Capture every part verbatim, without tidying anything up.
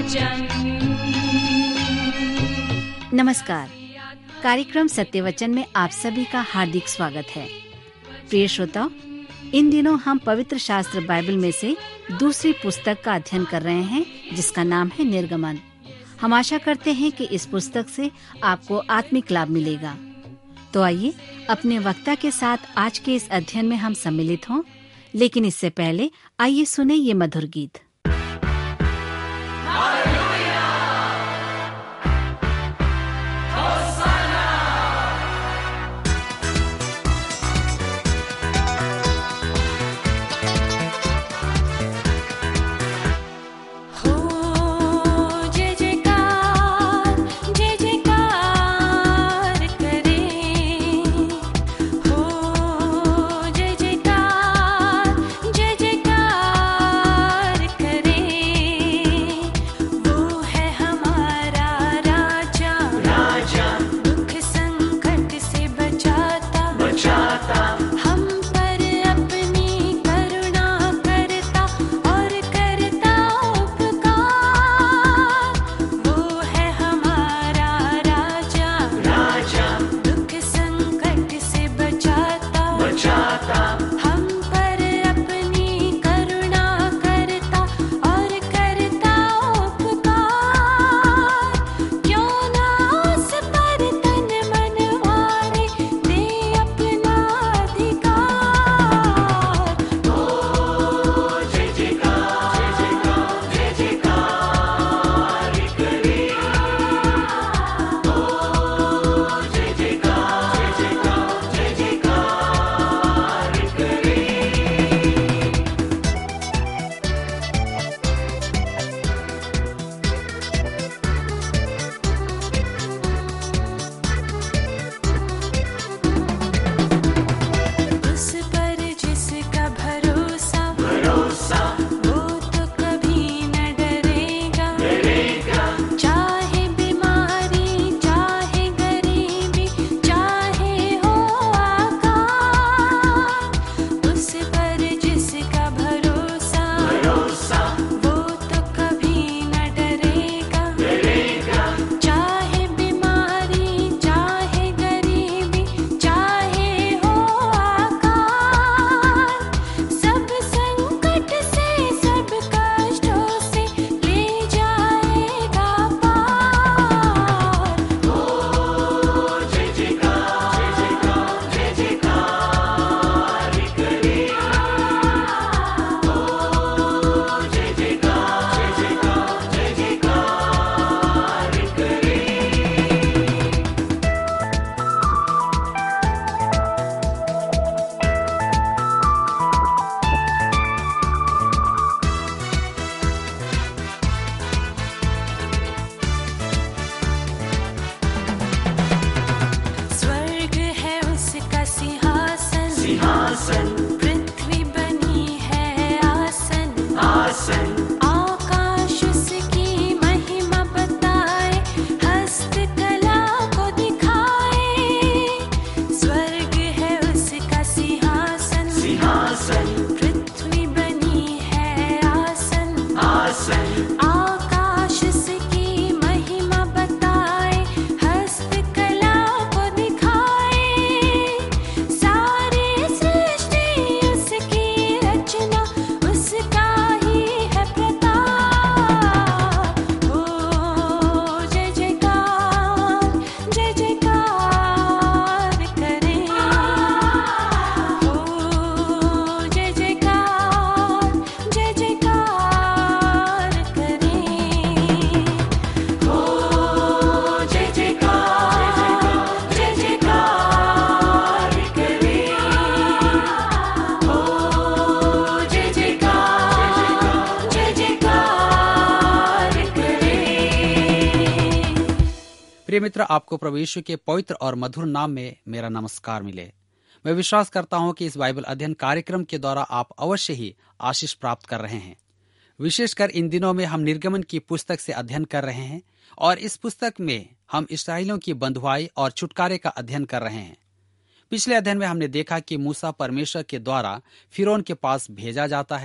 वचन। नमस्कार। कार्यक्रम सत्य वचन में आप सभी का हार्दिक स्वागत है। प्रिय श्रोताओ, इन दिनों हम पवित्र शास्त्र बाइबल में से दूसरी पुस्तक का अध्ययन कर रहे हैं, जिसका नाम है निर्गमन। हम आशा करते हैं कि इस पुस्तक से आपको आत्मिक लाभ मिलेगा। तो आइए अपने वक्ता के साथ आज के इस अध्ययन में हम सम्मिलित हों। लेकिन इससे पहले आइए सुने ये मधुर गीत। पृथ्वी बनी है आसन, आसन। आकाश उसकी महिमा बताए, हस्तकला को दिखाए। स्वर्ग है उसका सिंहासन, सिंहासन। पृथ्वी बनी है आसन, आसन। आकाश उसकी महिमा बताए, हस्तकला को दिखाए। सारे प्रिय मित्र, आपको प्रभु यीशु के पवित्र और मधुर नाम में मेरा नमस्कार मिले। मैं विश्वास करता हूं कि इस बाइबल अध्ययन कार्यक्रम के द्वारा आप अवश्य ही आशीष प्राप्त कर रहे हैं। विशेषकर इन दिनों में हम निर्गमन की पुस्तक से अध्ययन कर रहे हैं और इस पुस्तक में हम इस्राएलियों की बंधुआई और छुटकारे का अध्ययन कर रहे हैं। पिछले अध्ययन में हमने देखा कि मूसा परमेश्वर के द्वारा फिरौन के पास भेजा जाता है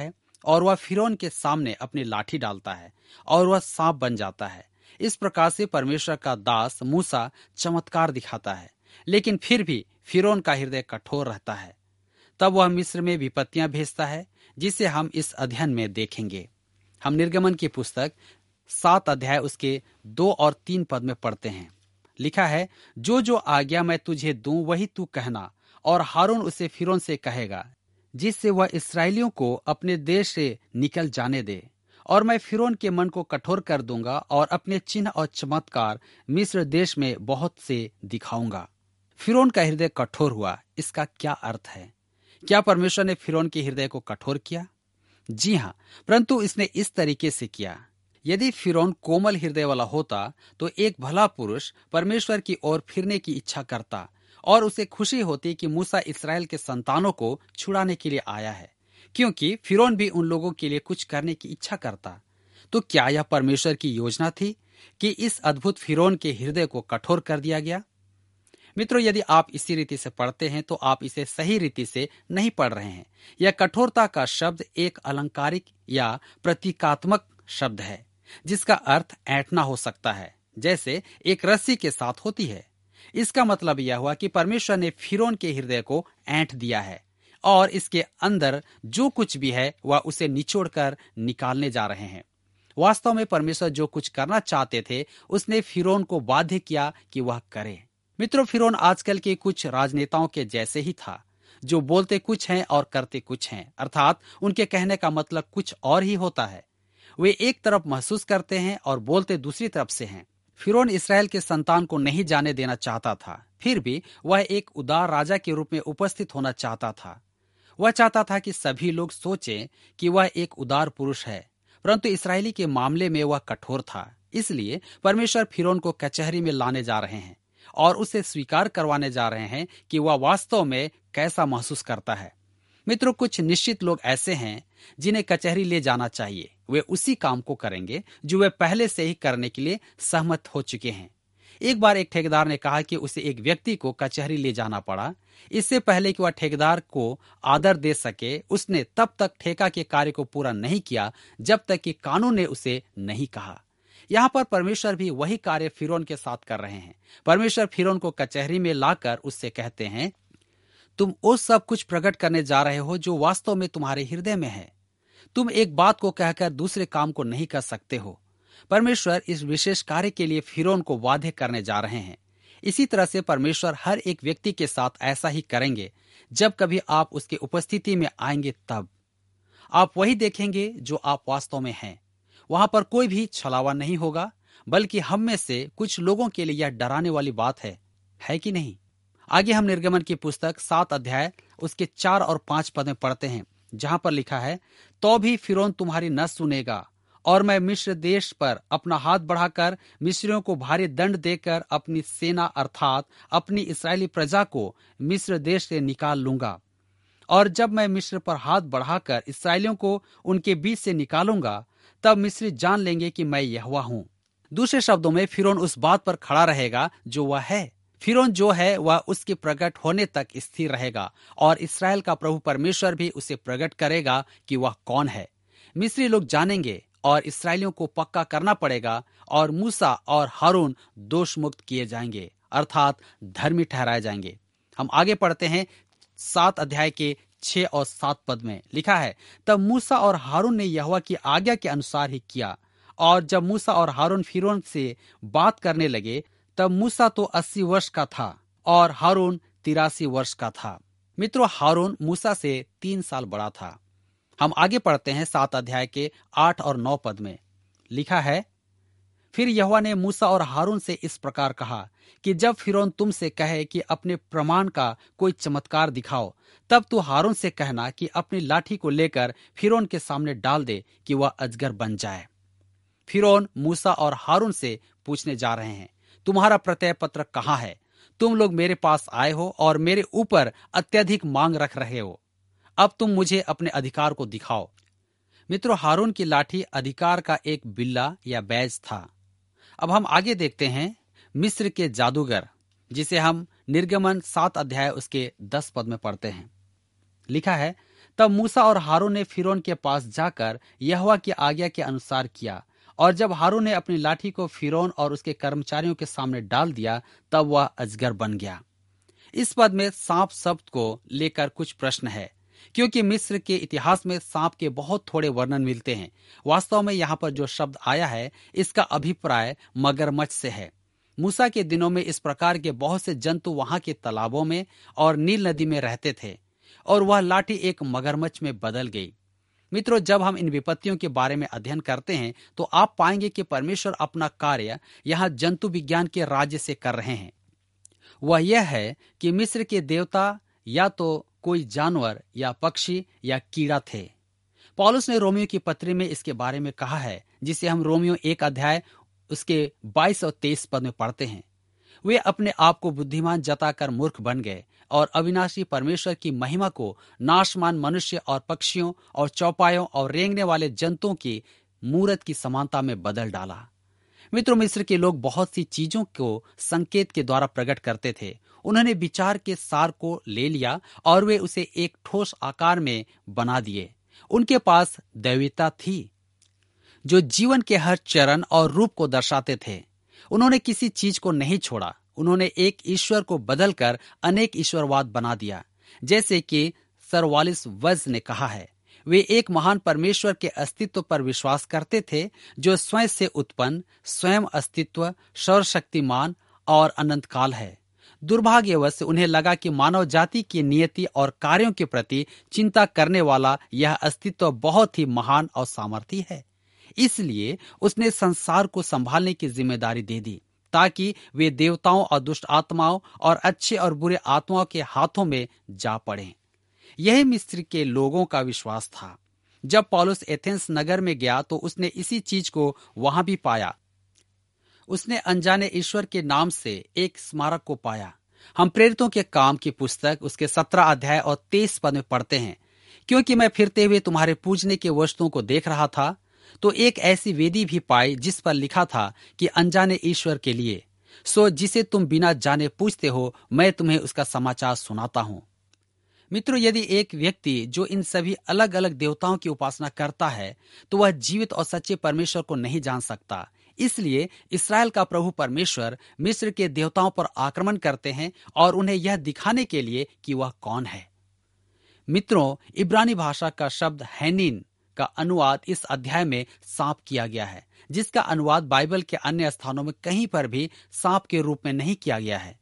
और वह फिरौन के सामने अपनी लाठी डालता है और वह सांप बन जाता है। इस प्रकार से परमेश्वर का दास मूसा चमत्कार दिखाता है, लेकिन फिर भी फिरौन का हृदय कठोर रहता है। तब वह मिस्र में विपत्तियां भेजता है, जिसे हम इस अध्ययन में देखेंगे। हम निर्गमन की पुस्तक सात अध्याय उसके दो और तीन पद में पढ़ते हैं। लिखा है, जो जो आज्ञा मैं तुझे दूं वही तू कहना, और हारून उसे फिरौन से कहेगा, जिससे वह इसराइलियों को अपने देश से निकल जाने दे। और मैं फिरौन के मन को कठोर कर दूंगा और अपने चिन्ह और चमत्कार मिस्र देश में बहुत से दिखाऊंगा। फिरौन का हृदय कठोर हुआ, इसका क्या अर्थ है? क्या परमेश्वर ने फिरौन के हृदय को कठोर किया? जी हाँ, परंतु इसने इस तरीके से किया। यदि फिरौन कोमल हृदय वाला होता तो एक भला पुरुष परमेश्वर की ओर फिरने की इच्छा करता और उसे खुशी होती कि मूसा इस्राएल के संतानों को छुड़ाने के लिए आया है, क्योंकि फिरौन भी उन लोगों के लिए कुछ करने की इच्छा करता। तो क्या यह परमेश्वर की योजना थी कि इस अद्भुत फिरौन के हृदय को कठोर कर दिया गया? मित्रों, यदि आप इसी रीति से पढ़ते हैं तो आप इसे सही रीति से नहीं पढ़ रहे हैं। यह कठोरता का शब्द एक अलंकारिक या प्रतीकात्मक शब्द है, जिसका अर्थ ऐंठना हो सकता है, जैसे एक रस्सी के साथ होती है। इसका मतलब यह हुआ कि परमेश्वर ने फिरौन के हृदय को ऐंठ दिया है और इसके अंदर जो कुछ भी है वह उसे निचोड़कर निकालने जा रहे हैं। वास्तव में परमेश्वर जो कुछ करना चाहते थे उसने फिरौन को बाध्य किया कि वह करे। मित्रों, फिरौन आजकल के कुछ राजनेताओं के जैसे ही था, जो बोलते कुछ हैं और करते कुछ हैं, अर्थात उनके कहने का मतलब कुछ और ही होता है। वे एक तरफ महसूस करते हैं और बोलते दूसरी तरफ से हैं। फिरौन इसराइल के संतान को नहीं जाने देना चाहता था, फिर भी वह एक उदार राजा के रूप में उपस्थित होना चाहता था। वह चाहता था कि सभी लोग सोचें कि वह एक उदार पुरुष है, परंतु इसराइली के मामले में वह कठोर था। इसलिए परमेश्वर फिरौन को कचहरी में लाने जा रहे हैं और उसे स्वीकार करवाने जा रहे हैं कि वह वास्तव में कैसा महसूस करता है। मित्रों, कुछ निश्चित लोग ऐसे हैं जिन्हें कचहरी ले जाना चाहिए। वे उसी काम को करेंगे जो वे पहले से ही करने के लिए सहमत हो चुके हैं। एक बार एक ठेकेदार ने कहा कि उसे एक व्यक्ति को कचहरी ले जाना पड़ा। इससे पहले कि वह ठेकेदार को आदर दे सके, उसने तब तक ठेका के कार्य को पूरा नहीं किया जब तक कि कानून ने उसे नहीं कहा। यहाँ पर परमेश्वर भी वही कार्य फिरौन के साथ कर रहे हैं। परमेश्वर फिरौन को कचहरी में लाकर उससे कहते हैं, तुम वो सब कुछ प्रकट करने जा रहे हो जो वास्तव में तुम्हारे हृदय में है। तुम एक बात को कहकर दूसरे काम को नहीं कर सकते हो। परमेश्वर इस विशेष कार्य के लिए फिरौन को बाध्य करने जा रहे हैं। इसी तरह से परमेश्वर हर एक व्यक्ति के साथ ऐसा ही करेंगे। जब कभी आप उसके उपस्थिति में आएंगे तब आप वही देखेंगे जो आप वास्तव में हैं। वहां पर कोई भी छलावा नहीं होगा, बल्कि हम में से कुछ लोगों के लिए यह डराने वाली बात है, है कि नहीं? आगे हम निर्गमन की पुस्तक सात अध्याय उसके चार और पांच पद में पढ़ते हैं, जहां पर लिखा है, तो भी फिरौन तुम्हारी न सुनेगा और मैं मिस्र देश पर अपना हाथ बढ़ाकर मिस्रियों को भारी दंड देकर अपनी सेना अर्थात अपनी इस्राएली प्रजा को मिस्र देश से निकाल लूंगा। और जब मैं मिस्र पर हाथ बढ़ाकर इसराइलियों को उनके बीच से निकालूंगा, तब मिस्री जान लेंगे कि मैं यहोवा हूं। दूसरे शब्दों में फिरौन उस बात पर खड़ा रहेगा जो वह है। फिरौन जो है वह उसके प्रकट होने तक स्थिर रहेगा और इस्राएल का प्रभु परमेश्वर भी उसे प्रकट करेगा कि वह कौन है। मिस्री लोग जानेंगे और इसराइलियों को पक्का करना पड़ेगा और मूसा और हारून दोष मुक्त किए जाएंगे, अर्थात धर्मी ठहराए जाएंगे। हम आगे पढ़ते हैं सात अध्याय के छह और सात पद में लिखा है, तब मूसा और हारून ने यहोवा की आज्ञा के अनुसार ही किया। और जब मूसा और हारून फिरौन से बात करने लगे, तब मूसा तो अस्सी वर्ष का था और हारून तिरासी वर्ष का था। मित्रों, हारून मूसा से तीन साल बड़ा था। हम आगे पढ़ते हैं सात अध्याय के आठ और नौ पद में लिखा है, फिर यहोवा ने मूसा और हारून से इस प्रकार कहा कि जब फिरौन तुमसे कहे कि अपने प्रमाण का कोई चमत्कार दिखाओ, तब तू हारून से कहना कि अपनी लाठी को लेकर फिरौन के सामने डाल दे कि वह अजगर बन जाए। फिरौन मूसा और हारून से पूछने जा रहे हैं, तुम्हारा प्रत्यय पत्र कहाँ है? तुम लोग मेरे पास आए हो और मेरे ऊपर अत्यधिक मांग रख रहे हो। अब तुम मुझे अपने अधिकार को दिखाओ। मित्रों, हारून की लाठी अधिकार का एक बिल्ला या बैज था। अब हम आगे देखते हैं मिस्र के जादूगर, जिसे हम निर्गमन सात अध्याय उसके दस पद में पढ़ते हैं। लिखा है, तब मूसा और हारून ने फिरौन के पास जाकर यहोवा की आज्ञा के अनुसार किया, और जब हारून ने अपनी लाठी को फिरौन और उसके कर्मचारियों के सामने डाल दिया, तब वह अजगर बन गया। इस पद में सांप शब्द को लेकर कुछ प्रश्न है, क्योंकि मिस्र के इतिहास में सांप के बहुत थोड़े वर्णन मिलते हैं। वास्तव में यहाँ पर जो शब्द आया है, इसका अभिप्राय मगरमच्छ से है। मूसा के दिनों में इस प्रकार के बहुत से जंतु वहां के तालाबों में और नील नदी में रहते थे, और वह लाठी एक मगरमच्छ में बदल गई। मित्रों, जब हम इन विपत्तियों के बारे में अध्ययन करते हैं तो आप पाएंगे कि परमेश्वर अपना कार्य यहाँ जंतु विज्ञान के राज्य से कर रहे हैं। वह यह है कि मिस्र के देवता या तो कोई जानवर या पक्षी या कीड़ा थे। पौलुस ने रोमियो की पत्री में इसके बारे में कहा है, जिसे हम रोमियो एक अध्याय उसके बाईस और तेईस पद में पढ़ते हैं। वे अपने आप को बुद्धिमान जताकर मूर्ख बन गए और अविनाशी परमेश्वर की महिमा को नाशमान मनुष्य और पक्षियों और चौपायों और रेंगने वाले जंतुओं की मूरत की समानता में बदल डाला। मित्रों, मिस्र के लोग बहुत सी चीजों को संकेत के द्वारा प्रकट करते थे। उन्होंने विचार के सार को ले लिया और वे उसे एक ठोस आकार में बना दिए। उनके पास दैवीता थी जो जीवन के हर चरण और रूप को दर्शाते थे। उन्होंने किसी चीज को नहीं छोड़ा। उन्होंने एक ईश्वर को बदलकर अनेक ईश्वरवाद बना दिया, जैसे कि सर वालिस वज ने कहा है। वे एक महान परमेश्वर के अस्तित्व पर विश्वास करते थे, जो स्वयं से उत्पन्न, स्वयं अस्तित्व, सर्वशक्तिमान और अनंत काल है। दुर्भाग्यवश उन्हें लगा कि मानव जाति की नियति और कार्यों के प्रति चिंता करने वाला यह अस्तित्व बहुत ही महान और सामर्थी है। इसलिए उसने संसार को संभालने की जिम्मेदारी दे दी, ताकि वे देवताओं और दुष्ट आत्माओं और अच्छे और बुरे आत्माओं के हाथों में जा पड़ें। यही मिस्र के लोगों का विश्वास था। जब पौलुस एथेंस नगर में गया तो उसने इसी चीज को वहां भी पाया। उसने अनजाने ईश्वर के नाम से एक स्मारक को पाया। हम प्रेरितों के काम की पुस्तक उसके सत्रह अध्याय और तेईस पद में पढ़ते हैं, क्योंकि मैं फिरते हुए तुम्हारे पूजने के वस्तुओं को देख रहा था, तो एक ऐसी वेदी भी पाई जिस पर लिखा था कि अनजाने ईश्वर के लिए, सो जिसे तुम बिना जाने पूछते हो, मैं तुम्हें उसका समाचार सुनाता हूं। मित्रों, यदि एक व्यक्ति जो इन सभी अलग अलग देवताओं की उपासना करता है, तो वह जीवित और सच्चे परमेश्वर को नहीं जान सकता। इसलिए इस्राएल का प्रभु परमेश्वर मिस्र के देवताओं पर आक्रमण करते हैं और उन्हें यह दिखाने के लिए कि वह कौन है। मित्रों, इब्रानी भाषा का शब्द हैनीन का अनुवाद इस अध्याय में सांप किया गया है, जिसका अनुवाद बाइबल के अन्य स्थानों में कहीं पर भी सांप के रूप में नहीं किया गया है।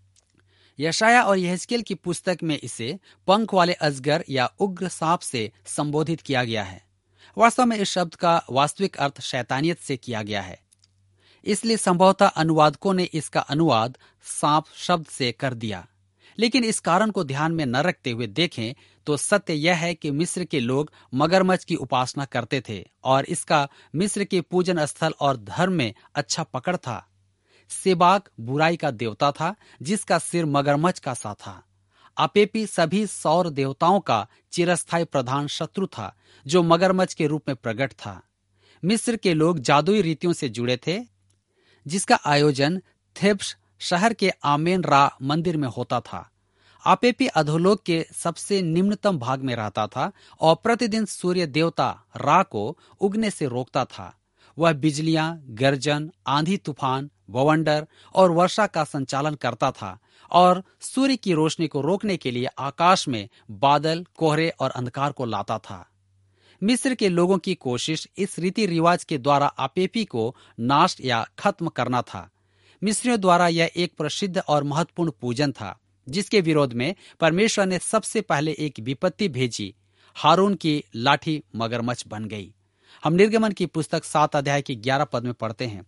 यशाया और यहेजकेल की पुस्तक में इसे पंख वाले अजगर या उग्र सांप से संबोधित किया गया है। वास्तव में इस शब्द का वास्तविक अर्थ शैतानियत से किया गया है, इसलिए संभवतः अनुवादकों ने इसका अनुवाद सांप शब्द से कर दिया। लेकिन इस कारण को ध्यान में न रखते हुए देखें तो सत्य यह है कि मिस्र के लोग मगरमच्छ की उपासना करते थे और इसका मिस्र के पूजन स्थल और धर्म में अच्छा पकड़ था। सेबाक बुराई का देवता था, जिसका सिर मगरमच्छ का सा था। अपेपी सभी सौर देवताओं का चिरस्थायी प्रधान शत्रु था, जो मगरमच्छ के रूप में प्रकट था। मिस्र के लोग जादुई रीतियों से जुड़े थे, जिसका आयोजन थेब्स शहर के आमेन रा मंदिर में होता था। अपेपी अधोलोक के सबसे निम्नतम भाग में रहता था और प्रतिदिन सूर्य देवता रा को उगने से रोकता था। वह बिजलियां, गर्जन, आंधी तूफान, बवंडर और वर्षा का संचालन करता था और सूर्य की रोशनी को रोकने के लिए आकाश में बादल, कोहरे और अंधकार को लाता था। मिस्र के लोगों की कोशिश इस रीति रिवाज के द्वारा अपेपी को नाश या खत्म करना था। मिस्रियों द्वारा यह एक प्रसिद्ध और महत्वपूर्ण पूजन था, जिसके विरोध में परमेश्वर ने सबसे पहले एक विपत्ति भेजी। हारून की लाठी मगरमच्छ बन गई। हम निर्गमन की पुस्तक सात अध्याय की ग्यारह पद में पढ़ते हैं,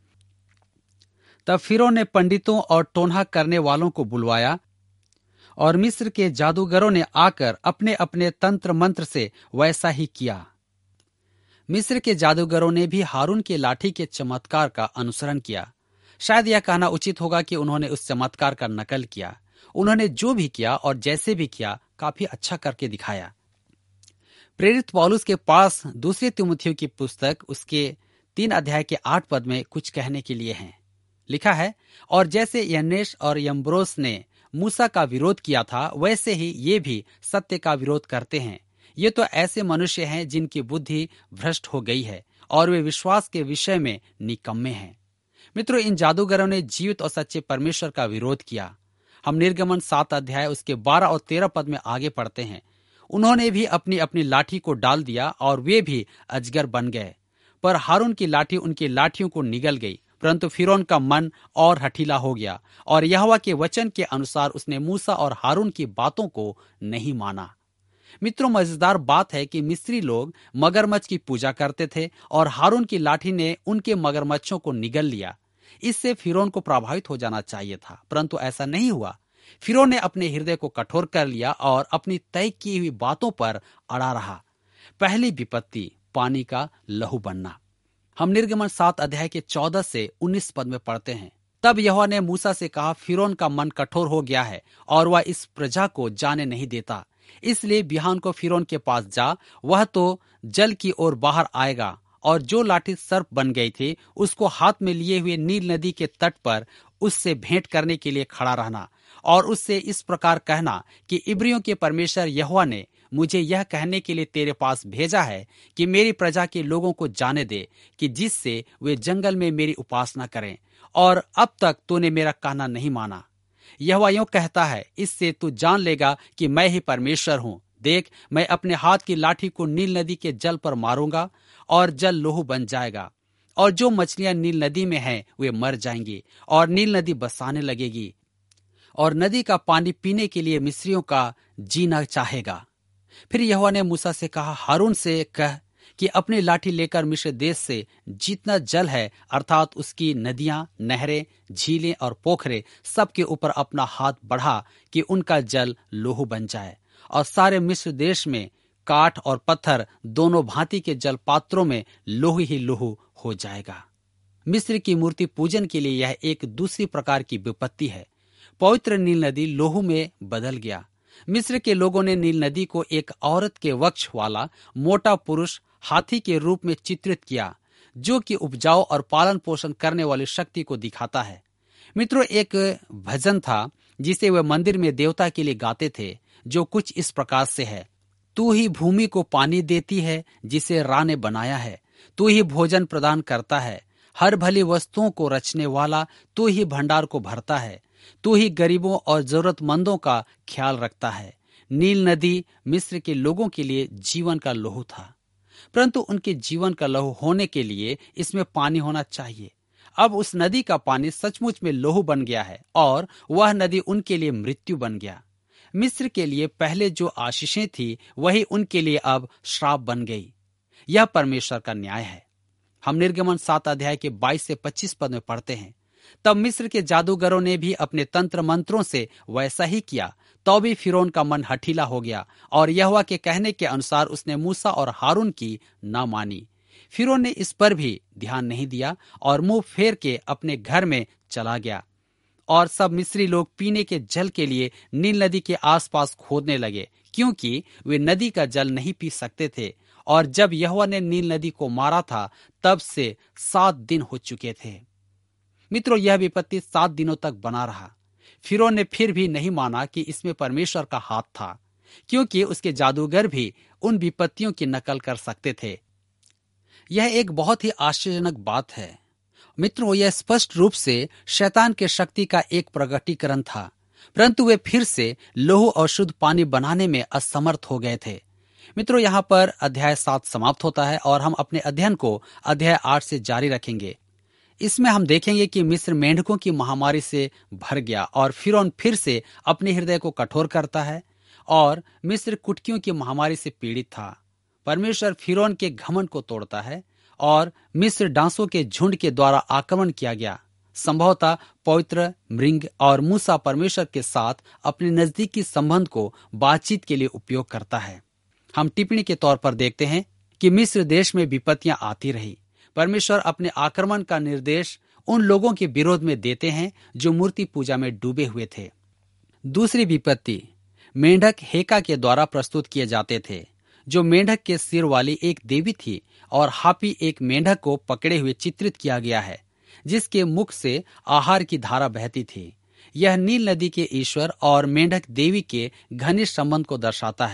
तब फिरौन ने पंडितों और टोन्हा करने वालों को बुलवाया और मिस्र के जादूगरों ने आकर अपने अपने तंत्र मंत्र से वैसा ही किया। मिस्र के जादूगरों ने भी हारून की लाठी के चमत्कार का अनुसरण किया। शायद यह कहना उचित होगा कि उन्होंने उस चमत्कार का नकल किया। उन्होंने जो भी किया और जैसे भी किया, काफी अच्छा करके दिखाया। प्रेरित पौलुस के पास दूसरी तिमुथियों की पुस्तक उसके तीन अध्याय के आठ पद में कुछ कहने के लिए हैं। लिखा है, और जैसे यन्नेस और यम्ब्रोस ने मूसा का विरोध किया था, वैसे ही ये भी सत्य का विरोध करते हैं। ये तो ऐसे मनुष्य हैं जिनकी बुद्धि भ्रष्ट हो गई है और वे विश्वास के विषय में निकम्मे हैं। मित्रों, इन जादूगरों ने जीवित और सच्चे परमेश्वर का विरोध किया। हम निर्गमन सात अध्याय उसके बारह और तेरह पद में आगे पढ़ते हैं। उन्होंने भी अपनी अपनी लाठी को डाल दिया और वे भी अजगर बन गए, पर हारून की लाठी उनकी लाठियों को निगल गई। परंतु फिरौन का मन और हठीला हो गया और यहोवा के वचन के अनुसार उसने मूसा और हारून की बातों को नहीं माना। मित्रों, मजेदार बात है कि मिस्री लोग मगरमच्छ की पूजा करते थे और हारून की लाठी ने उनके मगरमच्छों को निगल लिया। इससे फिरौन को प्रभावित हो जाना चाहिए था, परंतु ऐसा नहीं हुआ। फिरौन ने अपने हृदय को कठोर कर लिया और अपनी तय की हुई बातों पर अड़ा रहा। पहली विपत्ति, पानी का लहू बनना। हम निर्गमन सात अध्याय के चौदह से उन्नीस पद में पढ़ते हैं। तब यहोवा ने मूसा से कहा, फिरौन का मन कठोर हो गया है और वह इस प्रजा को जाने नहीं देता, इसलिए बिहान को फिरौन के पास जा, वह तो जल की ओर बाहर आएगा और जो लाठी सर्प बन गई थी उसको हाथ में लिए हुए नील नदी के तट पर उससे भेंट करने के लिए खड़ा रहना और उससे इस प्रकार कहना कि इब्रियों के परमेश्वर यहोवा ने मुझे यह कहने के लिए तेरे पास भेजा है कि मेरी प्रजा के लोगों को जाने दे कि जिससे वे जंगल में मेरी उपासना करें, और अब तक तूने मेरा कहना नहीं माना। यहोवा यूं कहता है, इससे तू जान लेगा कि मैं ही परमेश्वर हूँ। देख, मैं अपने हाथ की लाठी को नील नदी के जल पर मारूंगा और जल लोहू बन जाएगा, और जो मछलियां नील नदी में हैं वे मर जाएंगी और नील नदी बसाने लगेगी और नदी का पानी पीने के लिए मिस्रियों का जीना चाहेगा। फिर यहोवा ने मूसा से कहा, हारून से कह कि अपनी लाठी लेकर मिस्र देश से जितना जल है, अर्थात उसकी नदियां, नहरें, झीलें और पोखरे, सबके ऊपर अपना हाथ बढ़ा कि उनका जल लोहू बन जाए, और सारे मिस्र देश में काठ और पत्थर दोनों भांति के जल पात्रों में लोहू ही लोहू हो जाएगा। मिस्र की मूर्ति पूजन के लिए यह एक दूसरी प्रकार की विपत्ति है। पवित्र नील नदी लोहू में बदल गया। मिस्र के लोगों ने नील नदी को एक औरत के वक्ष वाला मोटा पुरुष हाथी के रूप में चित्रित किया, जो कि उपजाऊ और पालन पोषण करने वाली शक्ति को दिखाता है। मित्रों, एक भजन था जिसे वे मंदिर में देवता के लिए गाते थे, जो कुछ इस प्रकार से है। तू ही भूमि को पानी देती है जिसे रा ने बनाया है, तू ही भोजन प्रदान करता है, हर भली वस्तुओं को रचने वाला तू ही भंडार को भरता है, तू ही गरीबों और जरूरतमंदों का ख्याल रखता है। नील नदी मिस्र के लोगों के लिए जीवन का लहू था, परंतु उनके जीवन का लहू होने के लिए इसमें पानी होना चाहिए। अब उस नदी का पानी सचमुच में लहू बन गया है और वह नदी उनके लिए मृत्यु बन गया। मिस्र के लिए पहले जो आशीषें थी वही उनके लिए अब श्राप बन गई। यह परमेश्वर का न्याय है। हम निर्गमन सात अध्याय के बाईस से पच्चीस पद में पढ़ते हैं। तब मिस्र के जादूगरों ने भी अपने तंत्र मंत्रों से वैसा ही किया, तो भी फिरौन का मन हठीला हो गया और यहोवा के कहने के अनुसार उसने मूसा और हारून की न मानी। फिरौन ने इस पर भी ध्यान नहीं दिया और मुंह फेर के अपने घर में चला गया, और सब मिस्री लोग पीने के जल के लिए नील नदी के आसपास खोदने लगे, क्योंकि वे नदी का जल नहीं पी सकते थे। और जब यहोवा ने नील नदी को मारा था तब से सात दिन हो चुके थे। मित्रों, यह विपत्ति सात दिनों तक बना रहा। फिरौन ने फिर भी नहीं माना कि इसमें परमेश्वर का हाथ था, क्योंकि उसके जादूगर भी उन विपत्तियों की नकल कर सकते थे। यह एक बहुत ही आश्चर्यजनक बात है। मित्रों, यह स्पष्ट रूप से शैतान के शक्ति का एक प्रकटीकरण था, परंतु वे फिर से लोहू और शुद्ध पानी बनाने में असमर्थ हो गए थे। मित्रों, यहाँ पर अध्याय सात समाप्त होता है और हम अपने अध्ययन को अध्याय आठ से जारी रखेंगे। इसमें हम देखेंगे कि मिस्र मेंढकों की महामारी से भर गया और फिरौन फिर से अपने हृदय को कठोर करता है और मिस्र कुटकियों की महामारी से पीड़ित था। परमेश्वर फिरौन के घमंड को तोड़ता है और मिस्र डांसों के झुंड के द्वारा आक्रमण किया गया। संभवतः पवित्र मृंग और मूसा परमेश्वर के साथ अपने नजदीकी संबंध को बातचीत के लिए उपयोग करता है। हम टिप्पणी के तौर पर देखते हैं कि मिस्र देश में विपत्तियां आती रही। परमेश्वर अपने आक्रमण का निर्देश उन लोगों के विरोध में देते हैं जो मूर्ति पूजा में डूबे हुए थे। दूसरी विपत्ति, मेंढक हेका के द्वारा प्रस्तुत किए जाते थे, जो मेंढक के सिर वाली एक देवी थी, और हापी एक मेंढक को पकड़े हुए चित्रित किया गया है, जिसके मुख से आहार की धारा बहती थी। यह नील नदी के ईश्वर और मेंढक देवी के घनिष्ठ संबंध को दर्शाता है,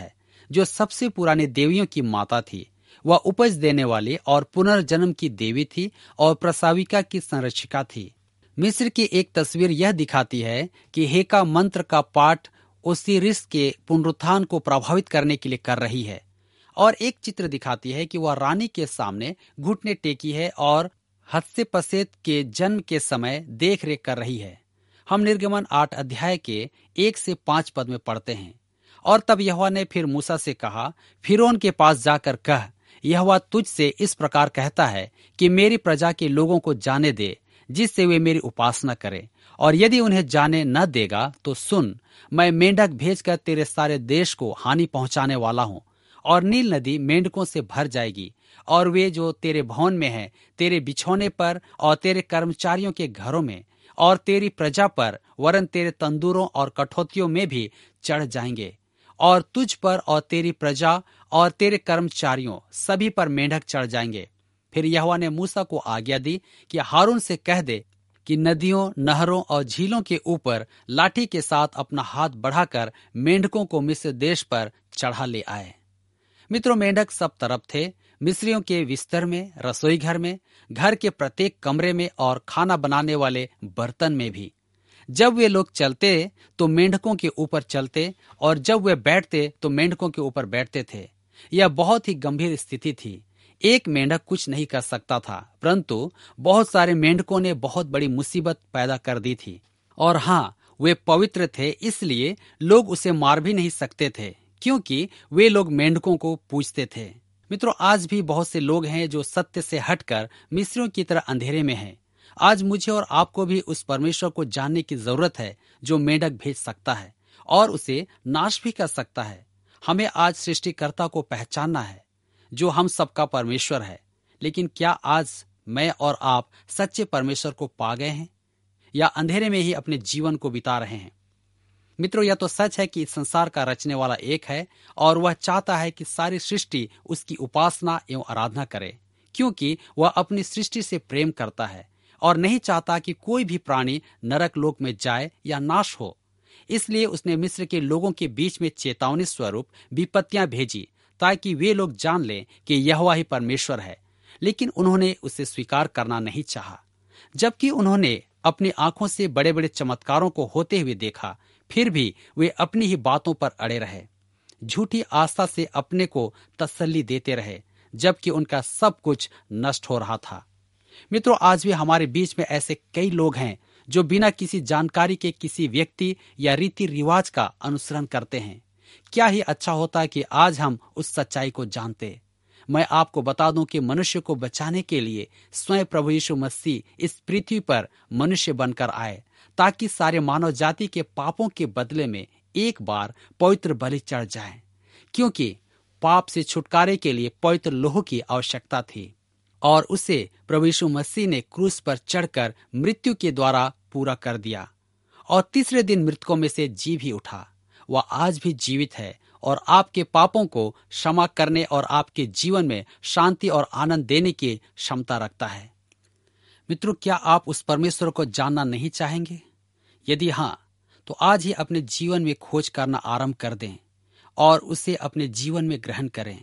जो सबसे पुराने देवियों की माता थी। वह उपज देने वाली और पुनर्जन्म की देवी थी और प्रसाविका की संरक्षिका थी। मिस्र की एक तस्वीर यह दिखाती है कि हेका मंत्र का पाठ ओसिरिस के पुनरुत्थान को प्रभावित करने के लिए कर रही है, और एक चित्र दिखाती है कि वह रानी के सामने घुटने टेकी है और हत्सेपसेत के जन्म के समय देख रेख कर रही है। हम निर्गमन आठ अध्याय के एक से पांच पद में पढ़ते हैं, और तब यहोवा ने फिर मूसा से कहा, फिरौन के पास जाकर कह, यहोवा तुझसे इस प्रकार कहता है कि मेरी प्रजा के लोगों को जाने दे, जिससे वे मेरी उपासना करें, और यदि उन्हें जाने न देगा तो सुन, मैं मेंढक भेजकर तेरे सारे देश को हानि पहुंचाने वाला हूं, और नील नदी मेंढकों से भर जाएगी, और वे जो तेरे भवन में हैं, तेरे बिछौने पर और तेरे कर्मचारियों के घरों में और तेरी प्रजा पर वरन तेरे तंदूरों और कठौतियों में भी चढ़ जाएंगे, और तुझ पर और तेरी प्रजा और तेरे कर्मचारियों सभी पर मेंढक चढ़ जाएंगे। फिर यहोवा ने मूसा को आज्ञा दी कि हारून से कह दे कि नदियों, नहरों और झीलों के ऊपर लाठी के साथ अपना हाथ बढ़ाकर मेंढकों को मिस्र देश पर चढ़ा ले आए। मित्रों, मेंढक सब तरफ थे, मिस्रियों के बिस्तर में, रसोई घर में, घर के प्रत्येक कमरे में और खाना बनाने वाले बर्तन में भी। जब वे लोग चलते तो मेंढकों के ऊपर चलते, और जब वे बैठते तो मेंढकों के ऊपर बैठते थे। यह बहुत ही गंभीर स्थिति थी। एक मेंढक कुछ नहीं कर सकता था, परंतु बहुत सारे मेंढकों ने बहुत बड़ी मुसीबत पैदा कर दी थी। और हाँ, वे पवित्र थे, इसलिए लोग उसे मार भी नहीं सकते थे, क्योंकि वे लोग मेंढकों को पूजते थे। मित्रों, आज भी बहुत से लोग हैं जो सत्य से हटकर मिस्रियों की तरह अंधेरे में हैं। आज मुझे और आपको भी उस परमेश्वर को जानने की जरूरत है जो मेंढक भेज सकता है और उसे नाश भी कर सकता है। हमें आज सृष्टिकर्ता को पहचानना है जो हम सबका परमेश्वर है। लेकिन क्या आज मैं और आप सच्चे परमेश्वर को पा गए हैं या अंधेरे में ही अपने जीवन को बिता रहे हैं? मित्रों, यह तो सच है कि इस संसार का रचने वाला एक है और वह चाहता है कि सारी सृष्टि उसकी उपासना एवं आराधना करे, क्योंकि वह अपनी सृष्टि से प्रेम करता है और नहीं चाहता कि कोई भी प्राणी नरक लोक में जाए या नाश हो। इसलिए उसने मिस्र के लोगों के बीच में चेतावनी स्वरूप विपत्तियां भेजी ताकि वे लोग जान लें कि यहोवा ही परमेश्वर है। लेकिन उन्होंने उसे स्वीकार करना नहीं चाहा। जबकि उन्होंने अपनी आंखों से बड़े बड़े चमत्कारों को होते हुए देखा, फिर भी वे अपनी ही बातों पर अड़े रहे, झूठी आस्था से अपने को तसल्ली देते रहे, जबकि उनका सब कुछ नष्ट हो रहा था। मित्रों, आज भी हमारे बीच में ऐसे कई लोग हैं जो बिना किसी जानकारी के किसी व्यक्ति या रीति रिवाज का अनुसरण करते हैं। क्या ही अच्छा होता कि आज हम उस सच्चाई को जानते। मैं आपको बता दूं कि मनुष्य को बचाने के लिए स्वयं प्रभु यीशु मसीह इस पृथ्वी पर मनुष्य बनकर आए, ताकि सारे मानव जाति के पापों के बदले में एक बार पवित्र बलि चढ़ जाए, क्योंकि पाप से छुटकारे के लिए पवित्र लोह की आवश्यकता थी और उसे प्रभु यीशु मसीह ने क्रूस पर चढ़कर मृत्यु के द्वारा पूरा कर दिया और तीसरे दिन मृतकों में से जी भी उठा। वह आज भी जीवित है और आपके पापों को क्षमा करने और आपके जीवन में शांति और आनंद देने की क्षमता रखता है। मित्रों, क्या आप उस परमेश्वर को जानना नहीं चाहेंगे? यदि हाँ, तो आज ही अपने जीवन में खोज करना आरंभ कर दें और उसे अपने जीवन में ग्रहण करें।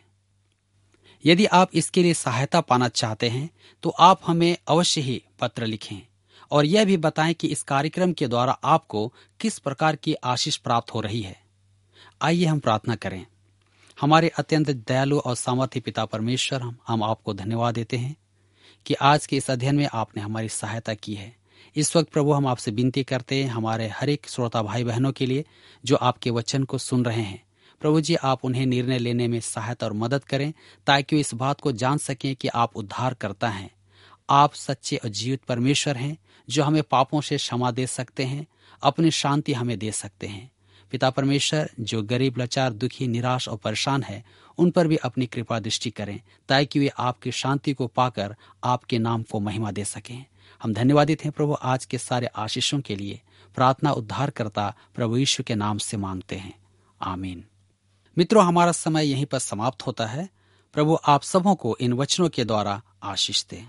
यदि आप इसके लिए सहायता पाना चाहते हैं तो आप हमें अवश्य ही पत्र लिखें और यह भी बताएं कि इस कार्यक्रम के द्वारा आपको किस प्रकार की आशीष प्राप्त हो रही है। आइए हम प्रार्थना करें। हमारे अत्यंत दयालु और सामर्थ्य पिता परमेश्वर, हम हम आपको धन्यवाद देते हैं कि आज के इस अध्ययन में आपने हमारी सहायता की है। इस वक्त प्रभु हम आपसे विनती करते हैं हमारे हर एक श्रोता भाई बहनों के लिए जो आपके वचन को सुन रहे हैं। प्रभु जी, आप उन्हें निर्णय लेने में सहायता और मदद करें ताकि वे इस बात को जान सकें कि आप उद्धार करता हैं। आप सच्चे और जीवित परमेश्वर हैं जो हमें पापों से क्षमा दे सकते हैं, अपनी शांति हमें दे सकते हैं। पिता परमेश्वर, जो गरीब, लाचार, दुखी, निराश और परेशान है, उन पर भी अपनी कृपा दृष्टि करें ताकि वे आपकी शांति को पाकर आपके नाम को महिमा दे सकें। हम धन्यवादित हैं प्रभु आज के सारे आशीषों के लिए। प्रार्थना उद्धारकर्ता प्रभु यीशु के नाम से मांगते हैं, आमीन। मित्रों, हमारा समय यहीं पर समाप्त होता है। प्रभु आप सबों को इन वचनों के द्वारा आशीष दे।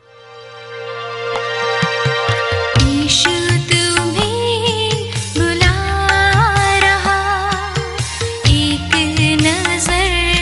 यीशु तुम्हें बुला रहा, एक नजर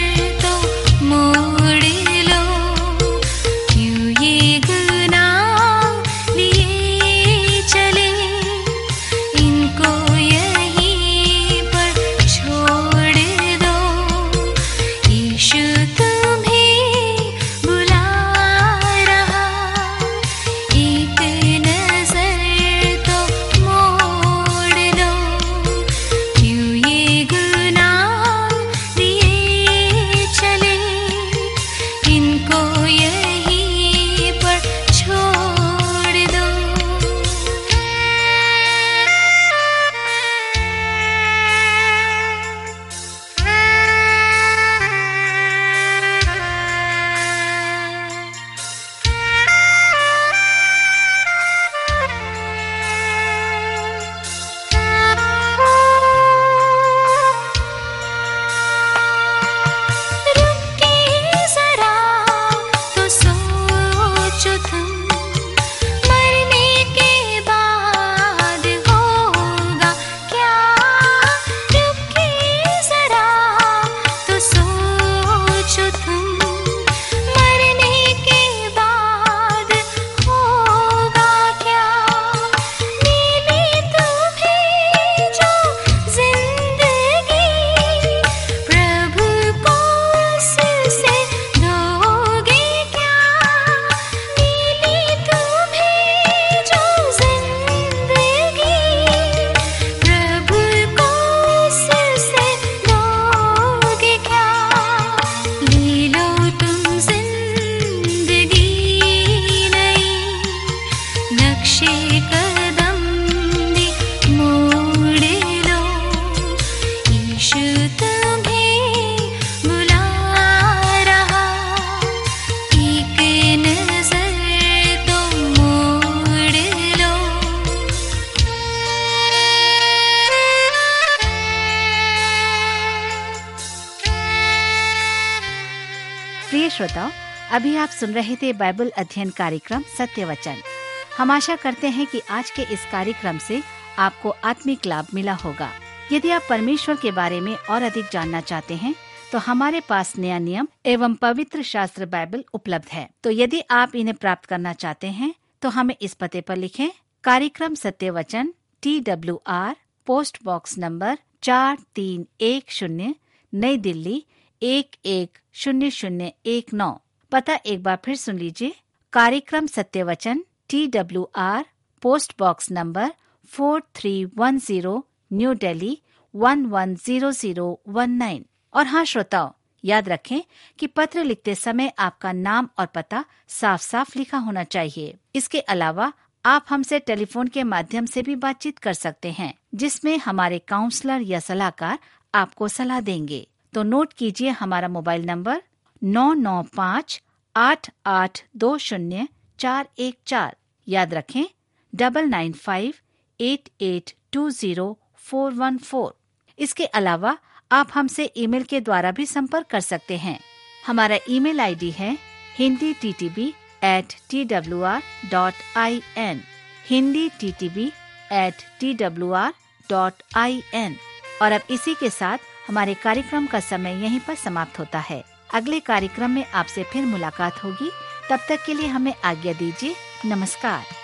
श्रोताओ, अभी आप सुन रहे थे बाइबल अध्ययन कार्यक्रम सत्य वचन। हम आशा करते हैं कि आज के इस कार्यक्रम से आपको आत्मिक लाभ मिला होगा। यदि आप परमेश्वर के बारे में और अधिक जानना चाहते हैं तो हमारे पास नया नियम एवं पवित्र शास्त्र बाइबल उपलब्ध है। तो यदि आप इन्हें प्राप्त करना चाहते हैं तो हमें इस पते पर लिखें। कार्यक्रम Satya Vachan, T W R, post box number चार तीन एक शून्य, नई दिल्ली एक एक शून्य शून्य एक नौ। पता एक बार फिर सुन लीजिए। कार्यक्रम Satya Vachan, T W R, post box number four three one zero, New Delhi one one zero zero one nine. और हाँ श्रोताओ, याद रखें कि पत्र लिखते समय आपका नाम और पता साफ साफ लिखा होना चाहिए। इसके अलावा आप हमसे टेलीफोन के माध्यम से भी बातचीत कर सकते हैं, जिसमें हमारे काउंसलर या सलाहकार आपको सलाह देंगे। तो नोट कीजिए हमारा मोबाइल नंबर नौ नौ पाँच आठ आठ दो शून्य चार एक चार। याद रखें double nine five eight eight two zero four one four. इसके अलावा आप हमसे ईमेल के द्वारा भी संपर्क कर सकते हैं। हमारा ईमेल आईडी है Hindi T T B at T W R dot I N, Hindi T T B at T W R dot I N. और अब इसी के साथ हमारे कार्यक्रम का समय यहीं पर समाप्त होता है। अगले कार्यक्रम में आपसे फिर मुलाकात होगी। तब तक के लिए हमें आज्ञा दीजिए। नमस्कार।